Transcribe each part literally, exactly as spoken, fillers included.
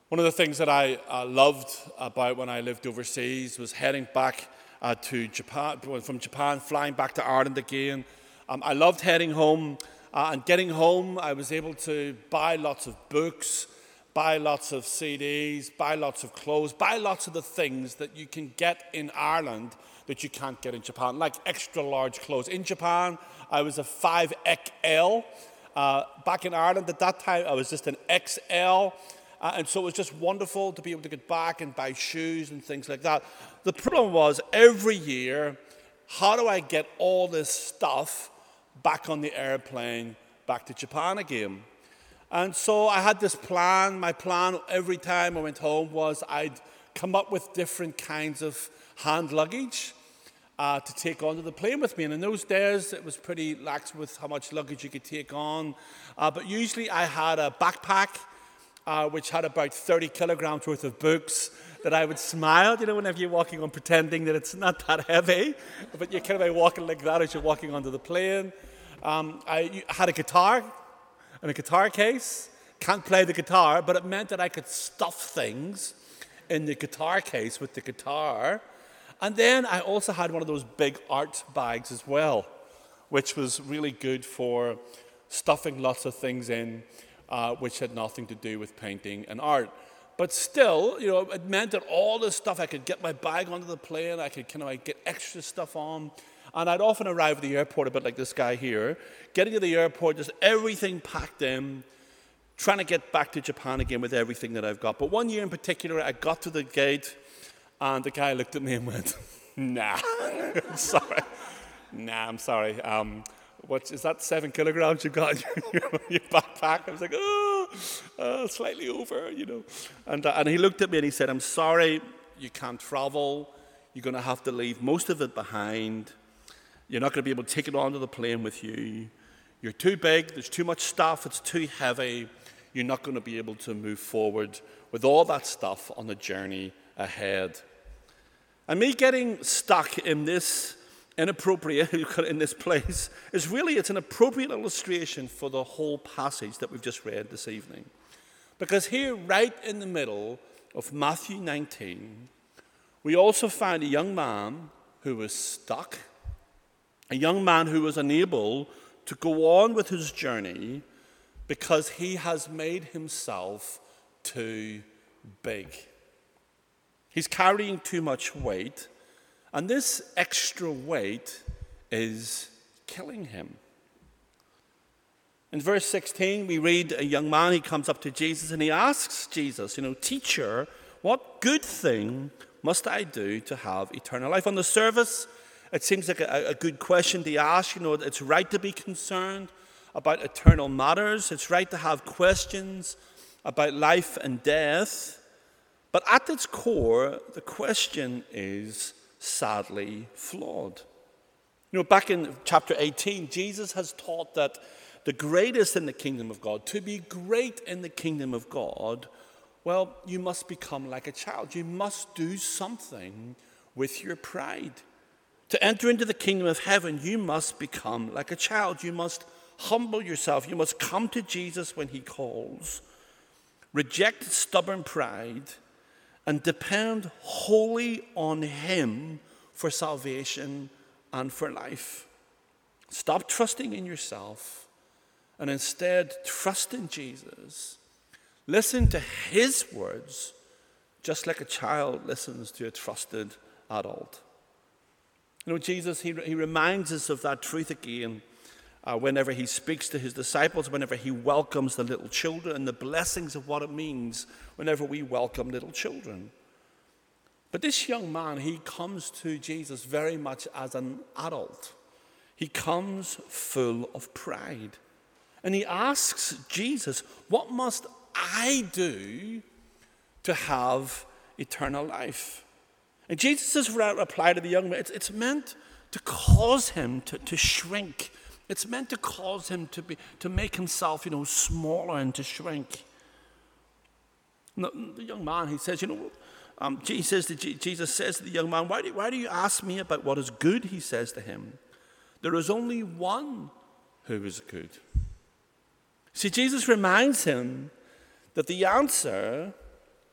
One of the things that I uh, loved about when I lived overseas was heading back uh, to Japan, from Japan, flying back to Ireland again. Um, I loved heading home, uh, and getting home, I was able to buy lots of books, buy lots of C Ds, buy lots of clothes, buy lots of the things that you can get in Ireland that you can't get in Japan, like extra large clothes. In Japan, I was a five X L. Uh, back in Ireland at that time, I was just an X L. Uh, and so it was just wonderful to be able to get back and buy shoes and things like that. The problem was, every year, how do I get all this stuff back on the airplane back to Japan again? And so I had this plan. My plan every time I went home was I'd come up with different kinds of hand luggage uh, to take onto the plane with me. And in those days, it was pretty lax with how much luggage you could take on. Uh, but usually I had a backpack, Uh, which had about thirty kilograms worth of books, that I would smile, you know, whenever you're walking on, pretending that it's not that heavy, but you're kind of like walking like that as you're walking onto the plane. Um, I had a guitar and a guitar case. Can't play the guitar, but it meant that I could stuff things in the guitar case with the guitar. And then I also had one of those big art bags as well, which was really good for stuffing lots of things in, Uh, which had nothing to do with painting and art. But still, you know, it meant that all this stuff, I could get my bag onto the plane, I could kind of like get extra stuff on. And I'd often arrive at the airport a bit like this guy here, getting to the airport, just everything packed in, trying to get back to Japan again with everything that I've got. But one year in particular, I got to the gate, and the guy looked at me and went, nah, I'm sorry. Nah, I'm sorry. Um, What is that, seven kilograms you've got in your, your backpack? I was like, oh, uh, slightly over, you know. And, uh, and he looked at me and he said, I'm sorry, you can't travel. You're going to have to leave most of it behind. You're not going to be able to take it onto the plane with you. You're too big. There's too much stuff. It's too heavy. You're not going to be able to move forward with all that stuff on the journey ahead. And me getting stuck in this inappropriate in this place is really, it's an appropriate illustration for the whole passage that we've just read this evening. Because here, right in the middle of Matthew nineteen, we also find a young man who was stuck, a young man who was unable to go on with his journey because he has made himself too big. He's carrying too much weight, and this extra weight is killing him. In verse sixteen, we read a young man, he comes up to Jesus and he asks Jesus, you know, teacher, what good thing must I do to have eternal life? On the surface, it seems like a, a good question to ask. You know, it's right to be concerned about eternal matters. It's right to have questions about life and death. But at its core, the question is sadly flawed. You know, back in chapter eighteen, Jesus has taught that the greatest in the kingdom of God, to be great in the kingdom of God, well, you must become like a child. You must do something with your pride. To enter into the kingdom of heaven, you must become like a child. You must humble yourself. You must come to Jesus when he calls. Reject stubborn pride and depend wholly on him for salvation and for life. Stop trusting in yourself and instead trust in Jesus. Listen to his words just like a child listens to a trusted adult. You know, Jesus, he, he reminds us of that truth again uh, whenever he speaks to his disciples, whenever he welcomes the little children, and the blessings of what it means whenever we welcome little children. But this young man, he comes to Jesus very much as an adult. He comes full of pride. And he asks Jesus, what must I do to have eternal life? And Jesus' reply to the young man, it's, it's meant to cause him to, to shrink. It's meant to cause him to be to make himself, you know, smaller and to shrink. The, the young man, he says, you know, um, Jesus, Jesus says to the young man, why do, why do you ask me about what is good? He says to him, there is only one who is good. See, Jesus reminds him that the answer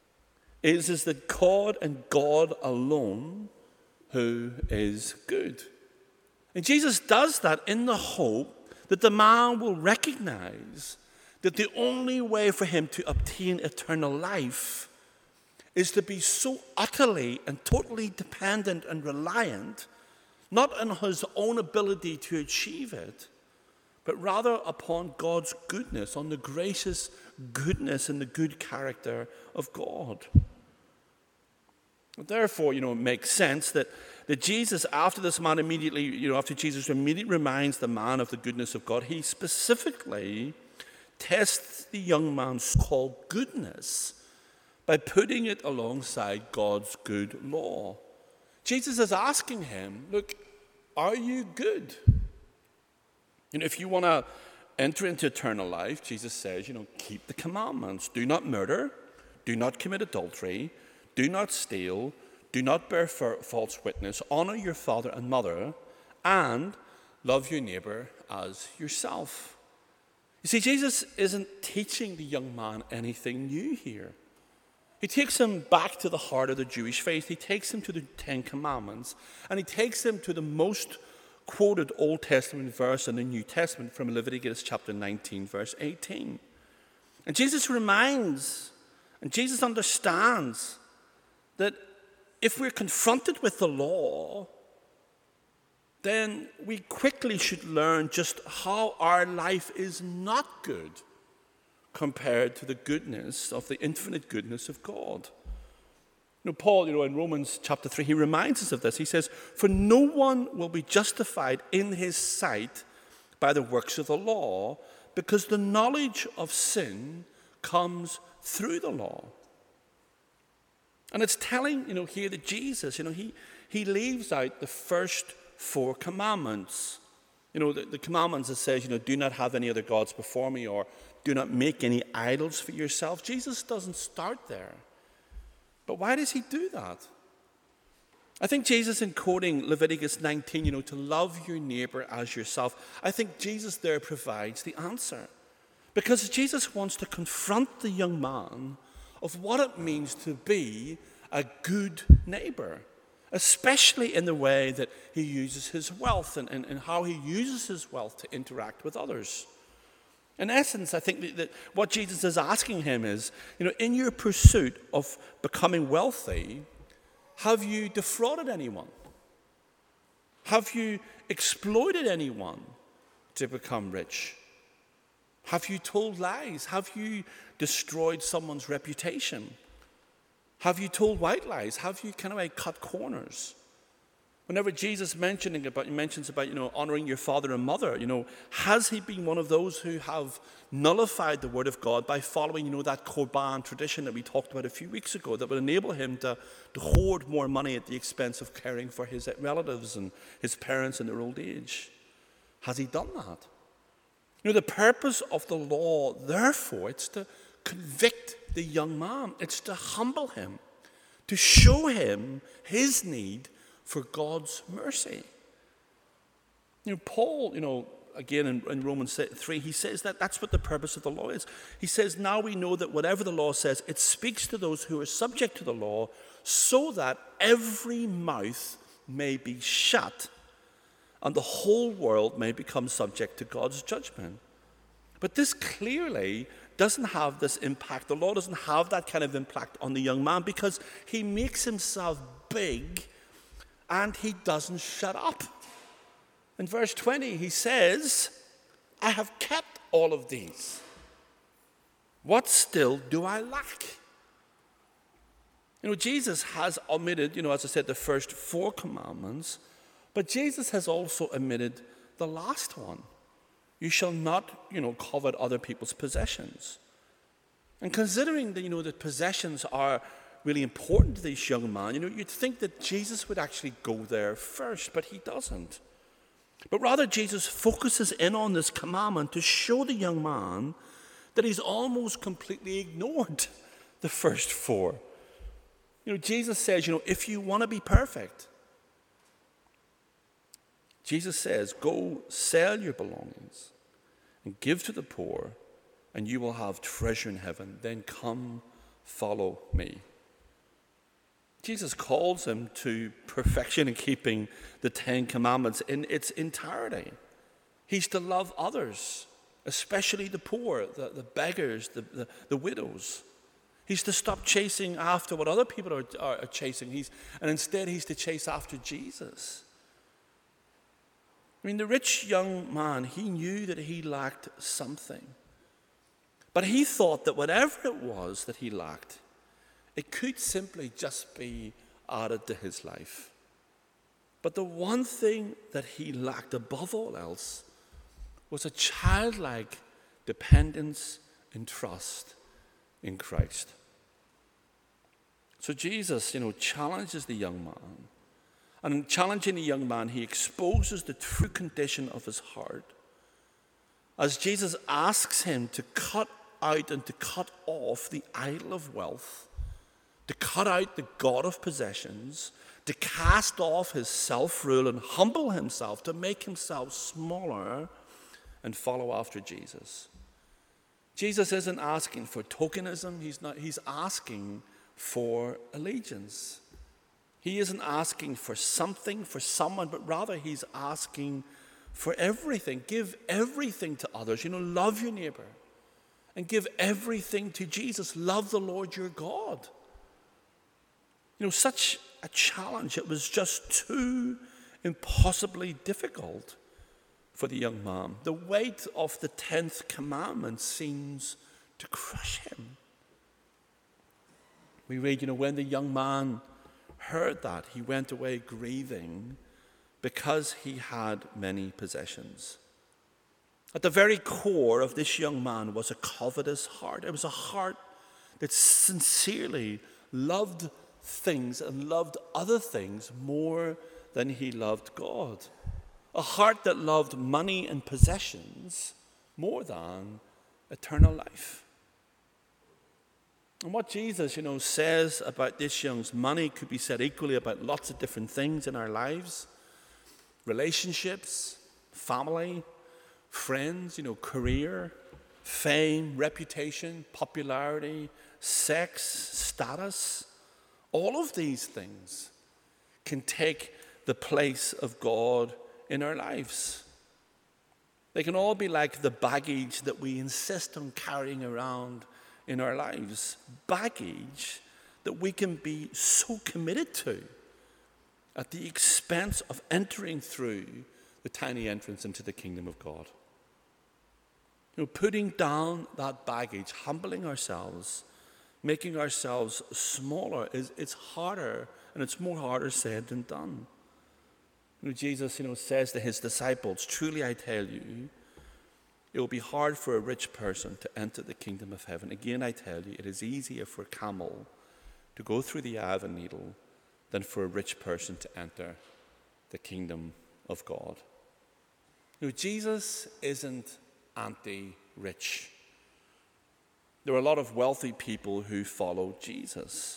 is, is that God and God alone who is good. And Jesus does that in the hope that the man will recognize that the only way for him to obtain eternal life is to be so utterly and totally dependent and reliant, not on his own ability to achieve it, but rather upon God's goodness, on the gracious goodness and the good character of God. Therefore, you know, it makes sense that, that Jesus, after this man immediately, you know, after Jesus immediately reminds the man of the goodness of God, he specifically tests the young man's called goodness by putting it alongside God's good law. Jesus is asking him, look, are you good? You know, if you want to enter into eternal life, Jesus says, you know, keep the commandments. Do not murder. Do not commit adultery. Do not steal. Do not bear false witness. Honor your father and mother. And love your neighbor as yourself. You see, Jesus isn't teaching the young man anything new here. He takes him back to the heart of the Jewish faith. He takes him to the Ten Commandments. And he takes him to the most quoted Old Testament verse in the New Testament from Leviticus chapter nineteen, verse eighteen. And Jesus reminds, and Jesus understands that if we're confronted with the law, then we quickly should learn just how our life is not good compared to the goodness of the infinite goodness of God. You know, Paul, you know, in Romans chapter three, he reminds us of this. He says, for no one will be justified in his sight by the works of the law, because the knowledge of sin comes through the law. And it's telling, you know, here that Jesus, you know, he, he leaves out the first four commandments. You know, the, the commandments that says, you know, do not have any other gods before me, or do not make any idols for yourself. Jesus doesn't start there. But why does he do that? I think Jesus, in quoting Leviticus nineteen, you know, to love your neighbor as yourself, I think Jesus there provides the answer. Because Jesus wants to confront the young man of what it means to be a good neighbor, especially in the way that he uses his wealth and, and, and how he uses his wealth to interact with others. In essence, I think that, that what Jesus is asking him is, you know, in your pursuit of becoming wealthy, have you defrauded anyone? Have you exploited anyone to become rich? Have you told lies? Have you destroyed someone's reputation? Have you told white lies? Have you kind of like cut corners? Whenever Jesus mentioning about, mentions about, you know, honoring your father and mother, you know, has he been one of those who have nullified the word of God by following, you know, that Korban tradition that we talked about a few weeks ago that would enable him to, to hoard more money at the expense of caring for his relatives and his parents in their old age? Has he done that? You know, the purpose of the law, therefore, it's to convict the young man. It's to humble him, to show him his need for God's mercy. You know, Paul, you know, again in, in Romans three, he says that that's what the purpose of the law is. He says, now we know that whatever the law says, it speaks to those who are subject to the law, so that every mouth may be shut and the whole world may become subject to God's judgment. But this clearly doesn't have this impact. The law doesn't have that kind of impact on the young man because he makes himself big and he doesn't shut up. In verse twenty, he says, I have kept all of these. What still do I lack? You know, Jesus has omitted, you know, as I said, the first four commandments, but Jesus has also omitted the last one. You shall not, you know, covet other people's possessions. And considering that, you know, that possessions are really important to this young man, you know, you'd think that Jesus would actually go there first, but he doesn't. But rather, Jesus focuses in on this commandment to show the young man that he's almost completely ignored the first four. You know, Jesus says, you know, if you want to be perfect, Jesus says, go sell your belongings and give to the poor, and you will have treasure in heaven. Then come, follow me. Jesus calls him to perfection in keeping the Ten Commandments in its entirety. He's to love others, especially the poor, the, the beggars, the, the, the widows. He's to stop chasing after what other people are, are, are chasing. He's, and instead, he's to chase after Jesus. I mean, the rich young man, he knew that he lacked something. But he thought that whatever it was that he lacked, it could simply just be added to his life. But the one thing that he lacked above all else was a childlike dependence and trust in Christ. So Jesus, you know, challenges the young man. And in challenging the young man, he exposes the true condition of his heart. As Jesus asks him to cut out and to cut off the idol of wealth, to cut out the god of possessions, to cast off his self-rule and humble himself, to make himself smaller and follow after Jesus. Jesus isn't asking for tokenism. He's not. He's asking for allegiance. He isn't asking for something, for someone, but rather he's asking for everything. Give everything to others. You know, love your neighbor and give everything to Jesus. Love the Lord your God. You know, such a challenge. It was just too impossibly difficult for the young man. The weight of the tenth commandment seems to crush him. We read, you know, when the young man heard that, he went away grieving because he had many possessions. At the very core of this young man was a covetous heart. It was a heart that sincerely loved things and loved other things more than he loved God. A heart that loved money and possessions more than eternal life. And what Jesus, you know, says about this young's money could be said equally about lots of different things in our lives. Relationships, family, friends, you know, career, fame, reputation, popularity, sex, status. All of these things can take the place of God in our lives. They can all be like the baggage that we insist on carrying around in our lives. Baggage that we can be so committed to at the expense of entering through the tiny entrance into the kingdom of God. You know, putting down that baggage, humbling ourselves, making ourselves smaller, is it's harder, and it's more harder said than done. You know, Jesus, you know, says to his disciples, "Truly I tell you, it will be hard for a rich person to enter the kingdom of heaven. Again, I tell you, it is easier for a camel to go through the eye of a needle than for a rich person to enter the kingdom of God." You know, Jesus isn't anti-rich. There are a lot of wealthy people who follow Jesus.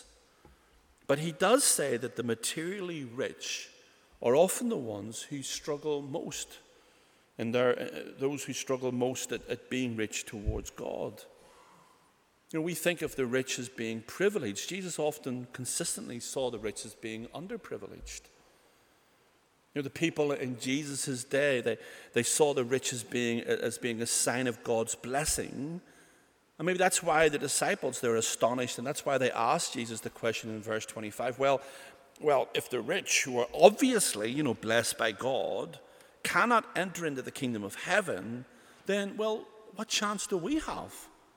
But he does say that the materially rich are often the ones who struggle most, and they're uh, those who struggle most at, at being rich towards God. You know, we think of the rich as being privileged. Jesus often consistently saw the rich as being underprivileged. You know, the people in Jesus' day, they, they saw the rich as being, as being a sign of God's blessing. And maybe that's why the disciples, they're astonished, and that's why they asked Jesus the question in verse twenty-five. Well, well, if the rich, who are obviously, you know, blessed by God, cannot enter into the kingdom of heaven, then, well, what chance do we have?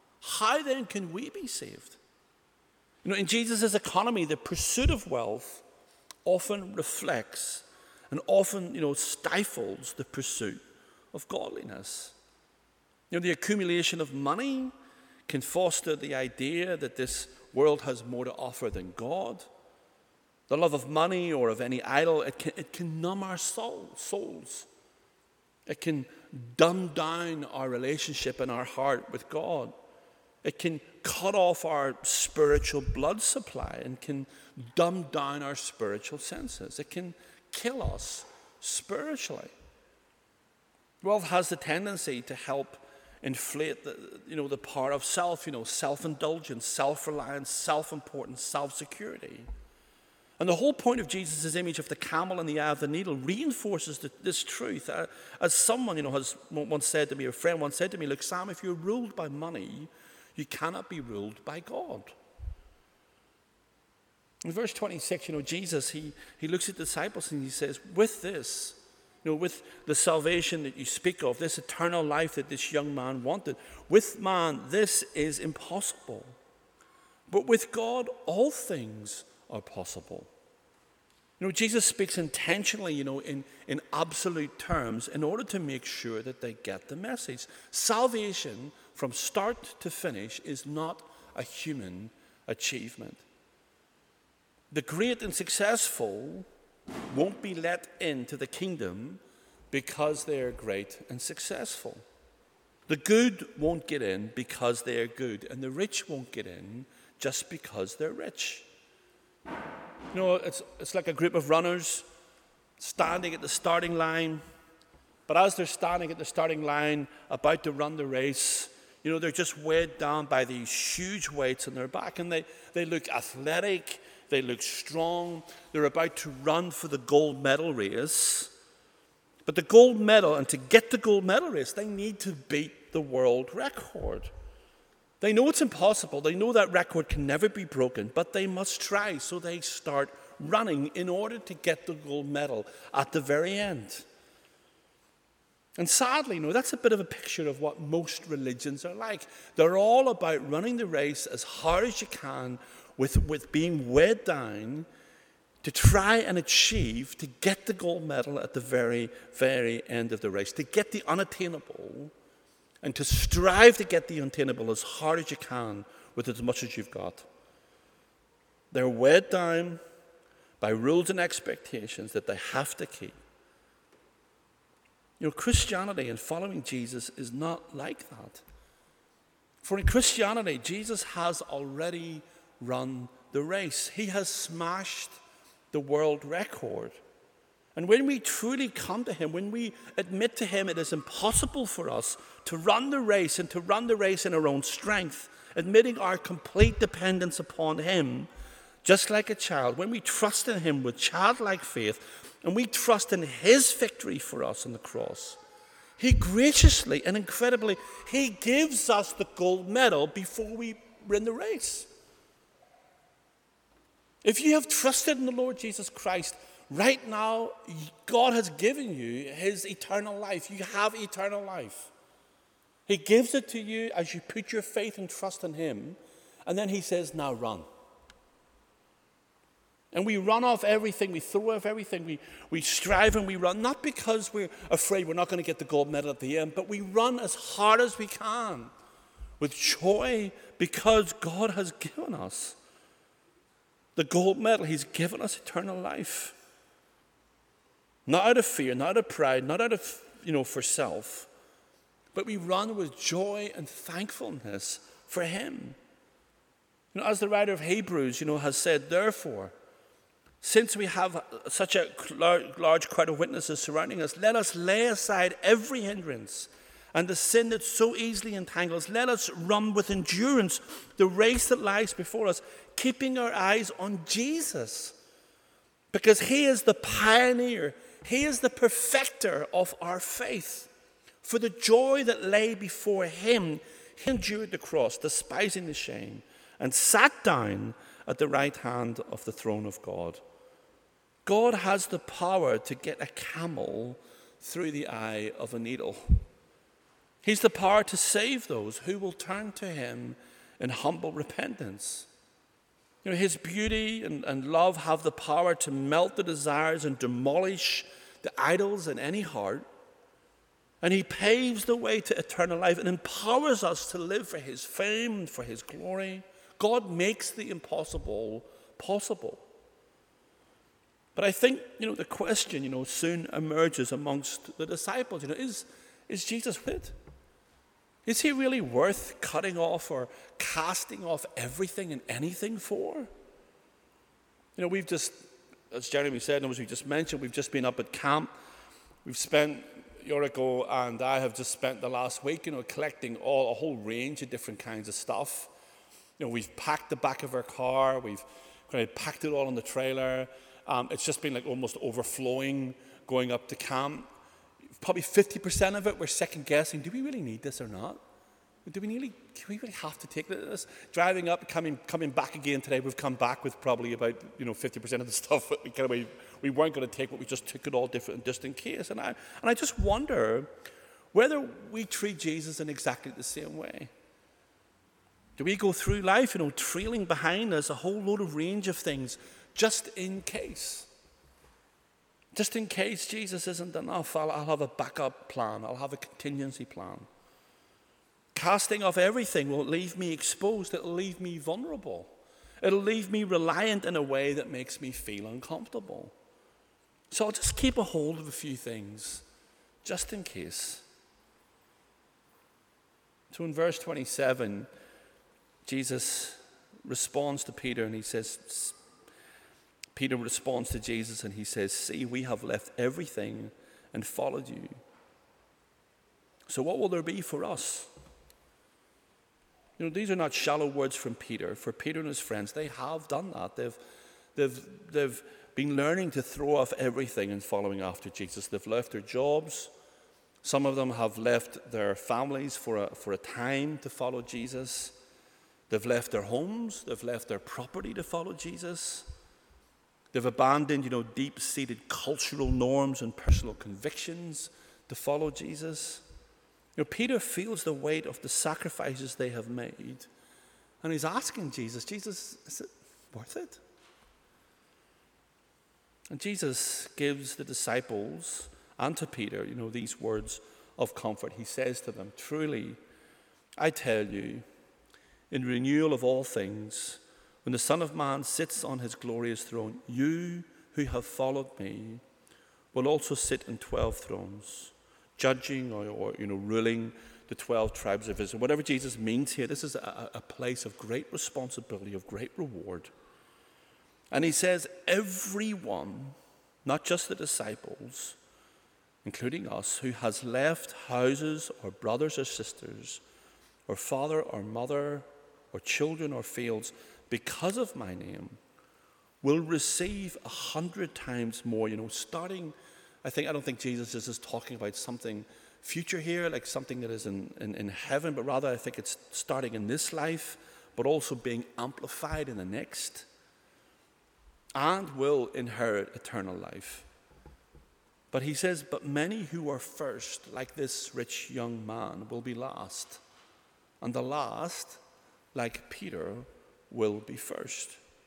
How then can we be saved? You know, in Jesus' economy, the pursuit of wealth often reflects and often, you know, stifles the pursuit of godliness. You know, the accumulation of money can foster the idea that this world has more to offer than God. The love of money or of any idol, it can, it can numb our soul, souls. It can dumb down our relationship and our heart with God. It can cut off our spiritual blood supply and can dumb down our spiritual senses. It can kill us spiritually. Wealth has the tendency to help inflate the, you know, the power of self, you know, self-indulgence, self-reliance, self-importance, self-security. And the whole point of Jesus' image of the camel and the eye of the needle reinforces the, this truth. Uh, as someone, you know, has once said to me, a friend once said to me, look, Sam, if you're ruled by money, you cannot be ruled by God. In verse twenty-six, you know, Jesus, he, he looks at the disciples and he says, with this, you know, with the salvation that you speak of, this eternal life that this young man wanted, with man, this is impossible. But with God, all things are possible. You know, Jesus speaks intentionally, you know, in, in absolute terms in order to make sure that they get the message. Salvation from start to finish is not a human achievement. The great and successful won't be let into the kingdom because they are great and successful. The good won't get in because they are good, and the rich won't get in just because they're rich. You know, it's, it's like a group of runners standing at the starting line, but as they're standing at the starting line about to run the race, you know, they're just weighed down by these huge weights on their back, and they, they look athletic, they look strong, they're about to run for the gold medal race. But the gold medal, and to get the gold medal race, they need to beat the world record. They know it's impossible. They know that record can never be broken, but they must try. So they start running in order to get the gold medal at the very end. And sadly, you know, that's a bit of a picture of what most religions are like. They're all about running the race as hard as you can with, with being weighed down to try and achieve, to get the gold medal at the very, very end of the race, to get the unattainable, and to strive to get the unattainable as hard as you can with as much as you've got. They're weighed down by rules and expectations that they have to keep. You know, Christianity and following Jesus is not like that. For in Christianity, Jesus has already run the race. He has smashed the world record. And when we truly come to him, when we admit to him it is impossible for us to run the race and to run the race in our own strength, admitting our complete dependence upon him, just like a child, when we trust in him with childlike faith and we trust in his victory for us on the cross, he graciously and incredibly, he gives us the gold medal before we win the race. If you have trusted in the Lord Jesus Christ, right now, God has given you his eternal life. You have eternal life. He gives it to you as you put your faith and trust in him. And then he says, now run. And we run off everything. We throw off everything. We, we strive and we run, not because we're afraid we're not going to get the gold medal at the end, but we run as hard as we can with joy because God has given us the gold medal. He's given us eternal life. Not out of fear, not out of pride, not out of, you know, for self, but we run with joy and thankfulness for him. You know, as the writer of Hebrews, you know, has said, therefore, since we have such a large crowd of witnesses surrounding us, let us lay aside every hindrance and the sin that so easily entangles. Let us run with endurance the race that lies before us, keeping our eyes on Jesus, because he is the pioneer. He is the perfecter of our faith. For the joy that lay before him, he endured the cross, despising the shame, and sat down at the right hand of the throne of God. God has the power to get a camel through the eye of a needle. He's the power to save those who will turn to him in humble repentance. You know, his beauty and, and love have the power to melt the desires and demolish the idols in any heart. And he paves the way to eternal life and empowers us to live for his fame, for his glory. God makes the impossible possible. But I think, you know, the question, you know, soon emerges amongst the disciples, you know, is, is Jesus with it? Is he really worth cutting off or casting off everything and anything for? You know, we've just, as Jeremy said, and as we just mentioned, we've just been up at camp. We've spent, Yoriko and I have just spent the last week, you know, collecting all a whole range of different kinds of stuff. You know, we've packed the back of our car. We've I packed it all in the trailer. Um, it's just been like almost overflowing going up to camp. Probably fifty percent of it we're second guessing, do we really need this or not? Do we really, do we really have to take this? Driving up, coming coming back again today, we've come back with probably about, you know, fifty percent of the stuff that we, kind of, we, we weren't going to take, but we just took it all different, just in case. And I, and I just wonder whether we treat Jesus in exactly the same way. Do we go through life, you know, trailing behind us a whole load of range of things just in case? Just in case Jesus isn't enough, I'll, I'll have a backup plan. I'll have a contingency plan. Casting off everything will leave me exposed. It'll leave me vulnerable. It'll leave me reliant in a way that makes me feel uncomfortable. So I'll just keep a hold of a few things, just in case. So in verse twenty-seven, Jesus responds to Peter and he says, Peter responds to Jesus and he says, see, we have left everything and followed you. So what will there be for us? You know, these are not shallow words from Peter. For Peter and his friends, they have done that. They've, they've, they've been learning to throw off everything and following after Jesus. They've left their jobs. Some of them have left their families for a, for a time to follow Jesus. They've left their homes. They've left their property to follow Jesus. They've abandoned, you know, deep-seated cultural norms and personal convictions to follow Jesus. You know, Peter feels the weight of the sacrifices they have made, and he's asking Jesus, Jesus, is it worth it? And Jesus gives the disciples and to Peter, you know, these words of comfort. He says to them, truly, I tell you, in renewal of all things, when the Son of Man sits on his glorious throne, you who have followed me will also sit in twelve thrones, judging or, or you know, ruling the twelve tribes of Israel. Whatever Jesus means here, this is a, a place of great responsibility, of great reward. And he says, everyone, not just the disciples, including us, who has left houses or brothers or sisters, or father or mother, or children or fields, because of my name, will receive a hundred times more. You know, starting, I think, I don't think Jesus is just talking about something future here, like something that is in, in, in heaven, but rather I think it's starting in this life, but also being amplified in the next, and will inherit eternal life. But he says, but many who are first, like this rich young man, will be last, and the last, like Peter, will be first.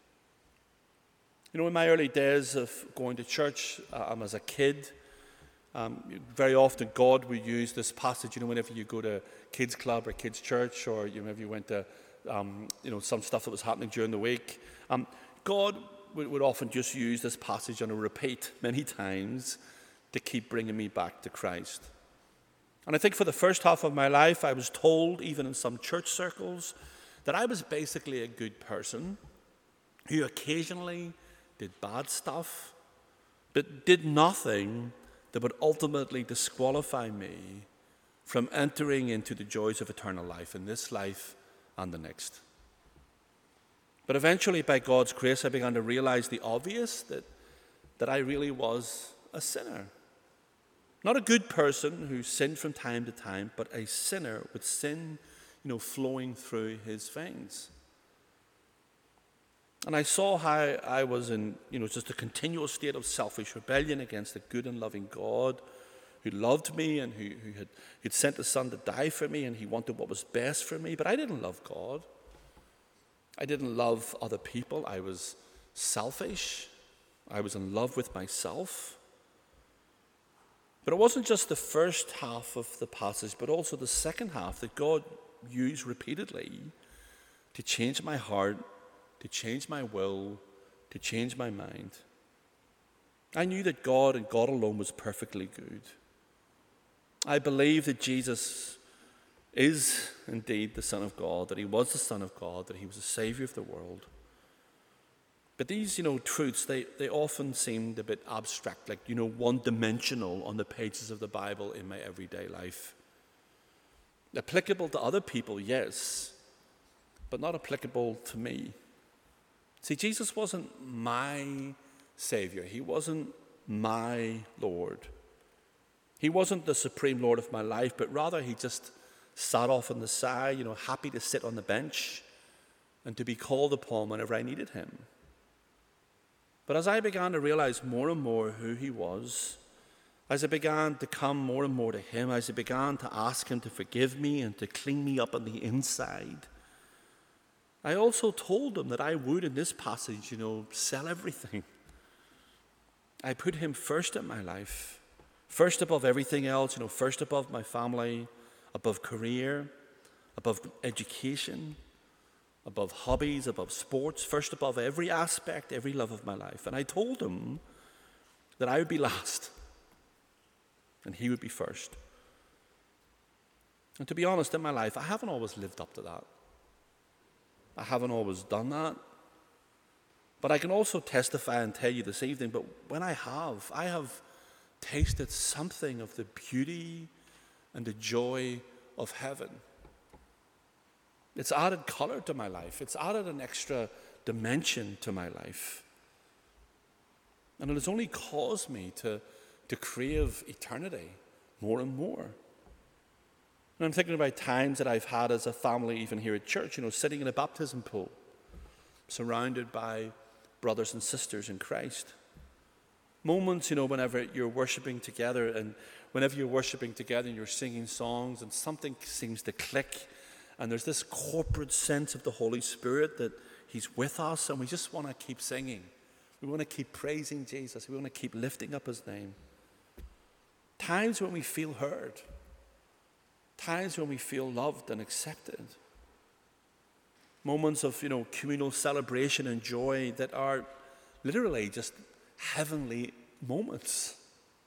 You know, in my early days of going to church, um, as a kid, um, very often God would use this passage. You know, whenever you go to kids club or kids church, or you know, whenever you went to, um, you know, some stuff that was happening during the week, um, God would, would often just use this passage on a repeat many times to keep bringing me back to Christ. And I think for the first half of my life, I was told, even in some church circles, that I was basically a good person who occasionally did bad stuff, but did nothing that would ultimately disqualify me from entering into the joys of eternal life in this life and the next. But eventually, by God's grace, I began to realize the obvious, that, that I really was a sinner. Not a good person who sinned from time to time, but a sinner with sin, you know, flowing through his veins. And I saw how I was in, you know, just a continual state of selfish rebellion against a good and loving God who loved me and who, who had who'd sent his son to die for me, and he wanted what was best for me. But I didn't love God. I didn't love other people. I was selfish. I was in love with myself. But it wasn't just the first half of the passage, but also the second half that God used repeatedly to change my heart, to change my will, to change my mind. I knew that God and God alone was perfectly good. I believed that Jesus is indeed the Son of God, that he was the Son of God, that he was the Savior of the world. But these, you know, truths, they, they often seemed a bit abstract, like, you know, one-dimensional on the pages of the Bible in my everyday life. Applicable to other people, yes, but not applicable to me. See, Jesus wasn't my Savior. He wasn't my Lord. He wasn't the supreme Lord of my life, but rather he just sat off on the side, you know, happy to sit on the bench and to be called upon whenever I needed him. But as I began to realize more and more who he was, as I began to come more and more to him, as I began to ask him to forgive me and to clean me up on the inside, I also told him that I would, in this passage, you know, sell everything. I put him first in my life, first above everything else, you know, first above my family, above career, above education, above hobbies, above sports, first above every aspect, every love of my life. And I told him that I would be last and he would be first. And to be honest, in my life, I haven't always lived up to that. I haven't always done that. But I can also testify and tell you this evening, but when I have, I have tasted something of the beauty and the joy of heaven. It's added color to my life. It's added an extra dimension to my life. And it has only caused me to, to crave eternity more and more. And I'm thinking about times that I've had as a family, even here at church, you know, sitting in a baptism pool, surrounded by brothers and sisters in Christ. Moments, you know, whenever you're worshiping together, and whenever you're worshiping together and you're singing songs and something seems to click, and there's this corporate sense of the Holy Spirit that he's with us, and we just want to keep singing. We want to keep praising Jesus. We want to keep lifting up his name. Times when we feel heard. Times when we feel loved and accepted. Moments of, you know, communal celebration and joy that are literally just heavenly moments.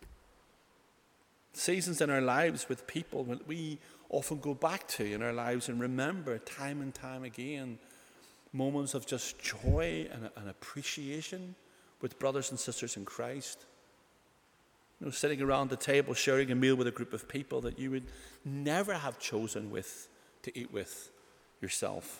Seasons in our lives with people that we often go back to in our lives and remember time and time again. Moments of just joy and, and appreciation with brothers and sisters in Christ. You know, sitting around the table sharing a meal with a group of people that you would never have chosen with to eat with yourself.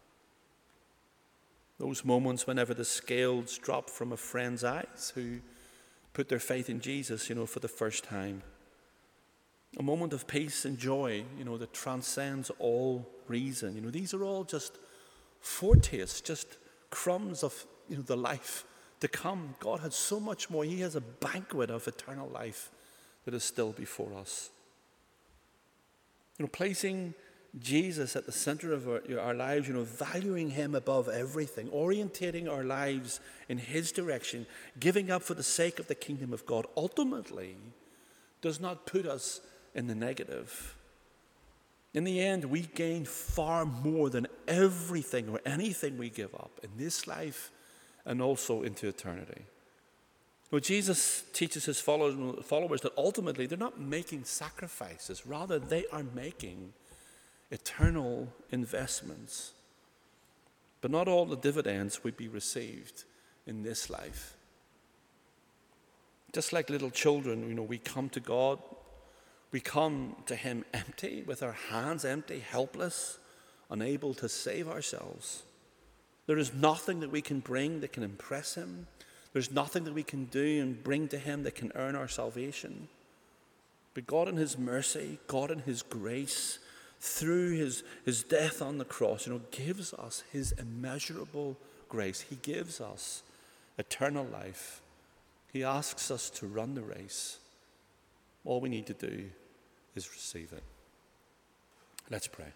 Those moments whenever the scales drop from a friend's eyes who put their faith in Jesus, you know, for the first time. A moment of peace and joy, you know, that transcends all reason. You know, these are all just foretastes, just crumbs of, you know, the life to come. God has so much more. He has a banquet of eternal life that is still before us. You know, placing Jesus at the center of our, our lives, you know, valuing him above everything, orientating our lives in his direction, giving up for the sake of the kingdom of God, ultimately does not put us in the negative. In the end, we gain far more than everything or anything we give up in this life and also into eternity. Well, Jesus teaches his followers, followers that ultimately they're not making sacrifices, rather they are making eternal investments. But not all the dividends would be received in this life. Just like little children, you know, we come to God, we come to him empty, with our hands empty, helpless, unable to save ourselves. There is nothing that we can bring that can impress him. There's nothing that we can do and bring to him that can earn our salvation. But God in his mercy, God in his grace, through his, his death on the cross, you know, gives us his immeasurable grace. He gives us eternal life. He asks us to run the race. All we need to do is receive it. Let's pray.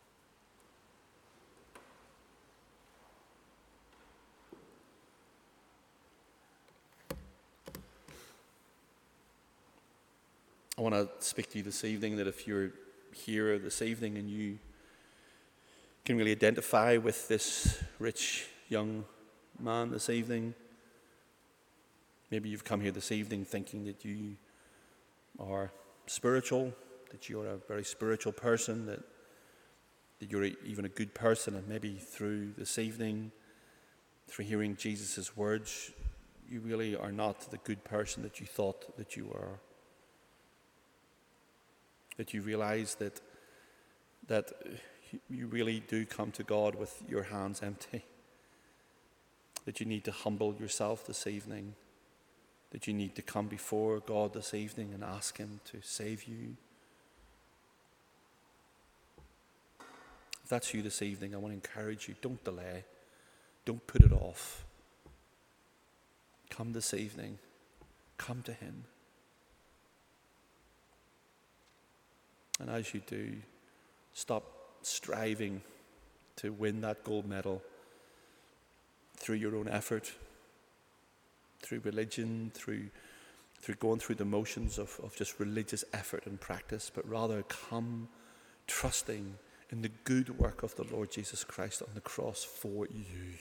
I want to speak to you this evening that if you're here this evening and you can really identify with this rich young man this evening, maybe you've come here this evening thinking that you are spiritual, that you're a very spiritual person, that, that you're even a good person, and maybe through this evening, through hearing Jesus' words, you really are not the good person that you thought that you were. That you realize that that you really do come to God with your hands empty. that you need to humble yourself this evening, that you need to come before God this evening and ask him to save you. If that's you this evening, I want to encourage you, don't delay. Don't put it off. Come this evening. Come to him. And as you do, stop striving to win that gold medal through your own effort, through religion, through through going through the motions of, of just religious effort and practice, but rather come trusting in the good work of the Lord Jesus Christ on the cross for you.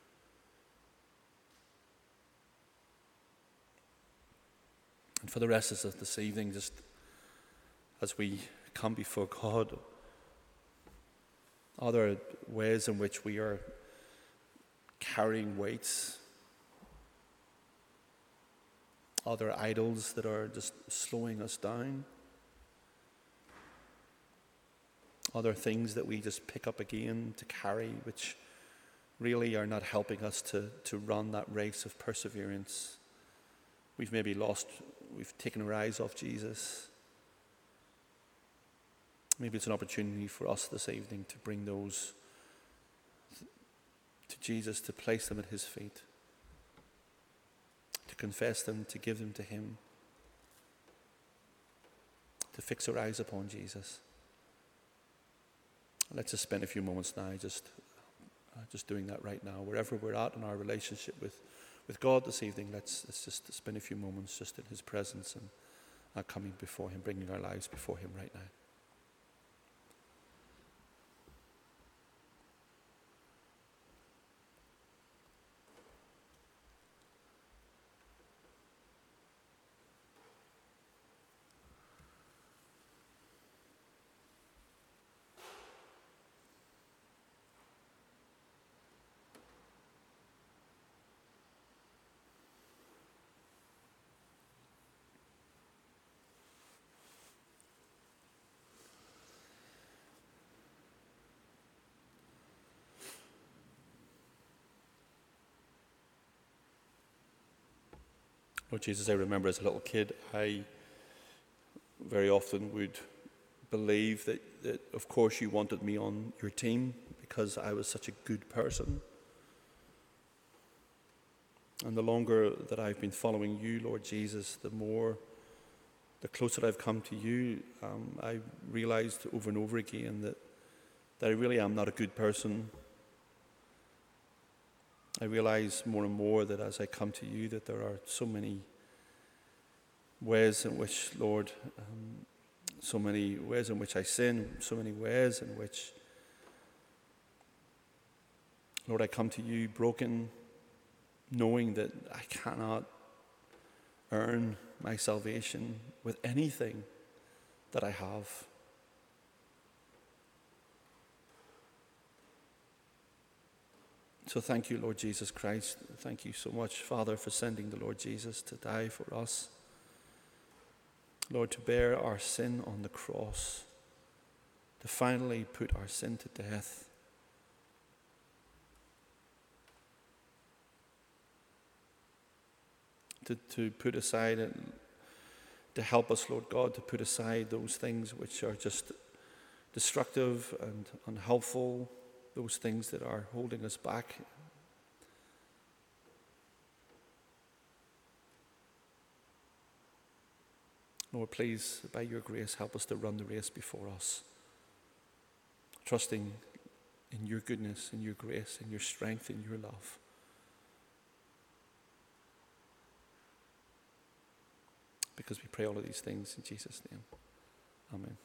And for the rest of us this evening, just as we come before God, are there ways in which we are carrying weights? Are there idols that are just slowing us down? Are there things that we just pick up again to carry which really are not helping us to, to run that race of perseverance? We've maybe lost, we've taken our eyes off Jesus. Maybe it's an opportunity for us this evening to bring those to Jesus, to place them at his feet, to confess them, to give them to him, to fix our eyes upon Jesus. Let's just spend a few moments now just, uh, just doing that right now. Wherever we're at in our relationship with, with God this evening, let's, let's just spend a few moments just in his presence and uh, coming before him, bringing our lives before him right now. Lord Jesus, I remember as a little kid, I very often would believe that, that, of course, you wanted me on your team because I was such a good person. And the longer that I've been following you, Lord Jesus, the more, the closer I've come to you, um, I realized over and over again that, that I really am not a good person. I realize more and more that as I come to you that there are so many ways in which, Lord, um, so many ways in which I sin, so many ways in which, Lord, I come to you broken, knowing that I cannot earn my salvation with anything that I have. So thank you, Lord Jesus Christ. Thank you so much, Father, for sending the Lord Jesus to die for us. Lord, to bear our sin on the cross, to finally put our sin to death. To, to put aside, and to help us, Lord God, to put aside those things which are just destructive and unhelpful, those things that are holding us back. Lord, please, by your grace, help us to run the race before us, trusting in your goodness, in your grace, in your strength, in your love. Because we pray all of these things in Jesus' name. Amen.